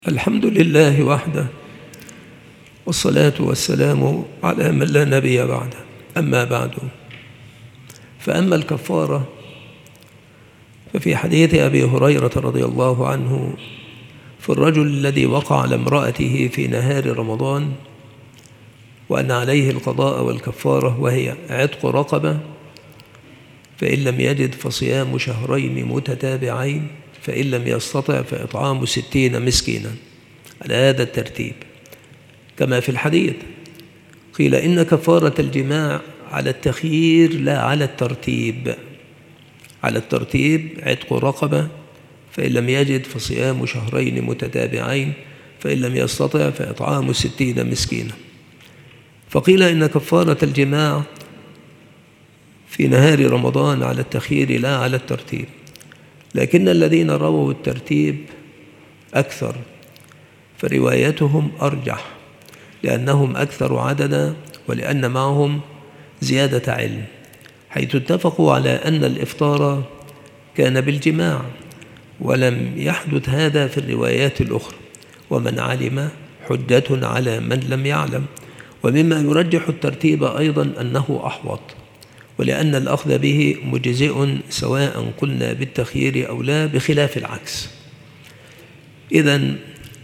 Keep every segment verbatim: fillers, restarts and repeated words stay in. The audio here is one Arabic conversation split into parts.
الحمد لله وحده، والصلاة والسلام على من لا نبي بعده. أما بعد، فأما الكفارة ففي حديث أبي هريرة رضي الله عنه في الرجل الذي وقع على امرأته في نهار رمضان وأن عليه القضاء والكفارة، وهي عتق رقبة، فإن لم يجد فصيام شهرين متتابعين، فإن لم يستطع فإطعام ستين مسكينا، على هذا الترتيب كما في الحديث. قيل إن كفارة الجماع على التخيير لا على الترتيب. على الترتيب عتق رقبة، فإن لم يجد فصيام شهرين متتابعين، فإن لم يستطع فإطعام ستين مسكينا. فقيل إن كفارة الجماع في نهار رمضان على التخيير لا على الترتيب، لكن الذين رووا الترتيب أكثر، فروايتهم أرجح، لأنهم أكثر عددا ولأن معهم زيادة علم، حيث اتفقوا على أن الإفطار كان بالجماع، ولم يحدث هذا في الروايات الأخرى. ومن علم حجة على من لم يعلم. ومما يرجح الترتيب أيضا أنه أحوط، ولأن الأخذ به مجزئ سواء قلنا بالتخيير أو لا، بخلاف العكس. إذن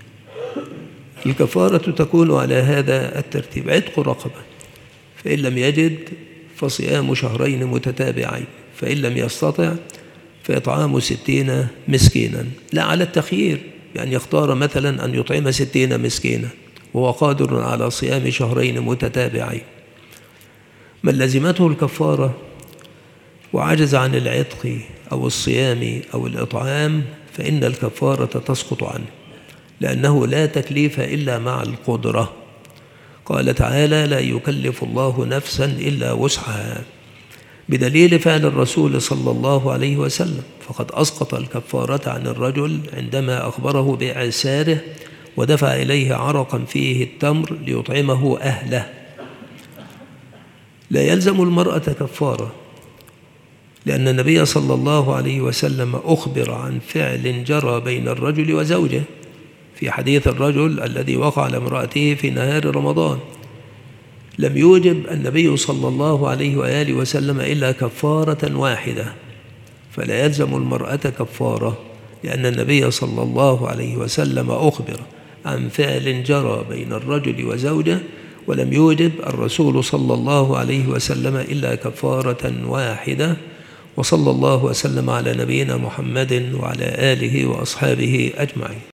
الكفارة تكون على هذا الترتيب: عتق رقبة، فإن لم يجد فصيام شهرين متتابعين، فإن لم يستطع فإطعام ستين مسكينا، لا على التخيير، بأن يختار مثلا أن يطعم ستين مسكينا وهو قادر على صيام شهرين متتابعين. من لزمته الكفارة وعجز عن العتق أو الصيام أو الإطعام، فإن الكفارة تسقط عنه، لأنه لا تكليف إلا مع القدرة. قال تعالى: لا يكلف الله نفسا إلا وسعها، بدليل فعل الرسول صلى الله عليه وسلم، فقد أسقط الكفارة عن الرجل عندما أخبره بإعساره ودفع إليه عرقا فيه التمر ليطعمه أهله. لا يلزم المرأة كفارة، لأن النبي صلى الله عليه وسلم أخبر عن فعل جرى بين الرجل وزوجه في حديث الرجل الذي وقع على امرأته في نهار رمضان. لم يوجب النبي صلى الله عليه وآله وسلم إلا كفارة واحدة، فلا يلزم المرأة كفارة، لأن النبي صلى الله عليه وسلم أخبر عن فعل جرى بين الرجل وزوجه، ولم يوجب الرسول صلى الله عليه وسلم إلا كفارة واحدة. وصلى الله وسلم على نبينا محمد وعلى آله وأصحابه أجمعين.